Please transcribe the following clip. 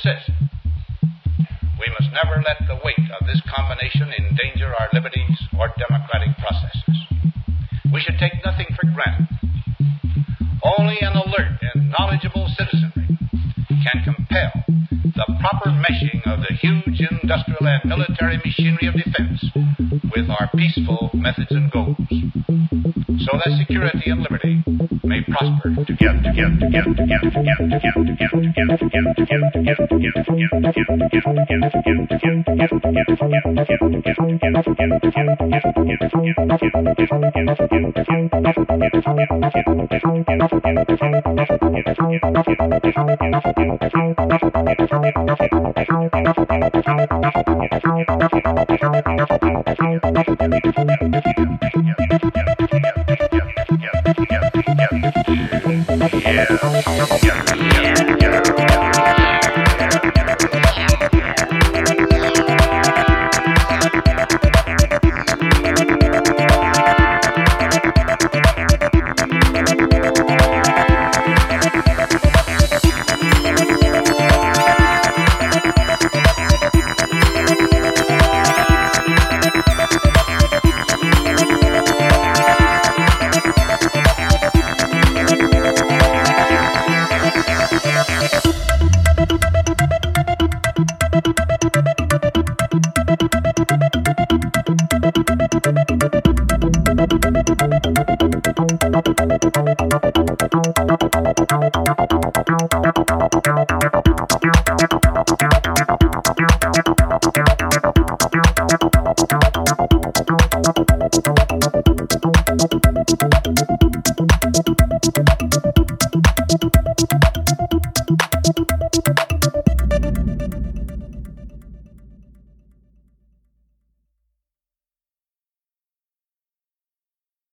persist. We must never let the weight of this combination endanger our liberties or democratic processes. We should take nothing for granted. Only an alert and knowledgeable citizenry can compel the proper meshing of the huge industrial and military machinery of defense with our peaceful methods and goals, so that security and liberty may prosper together.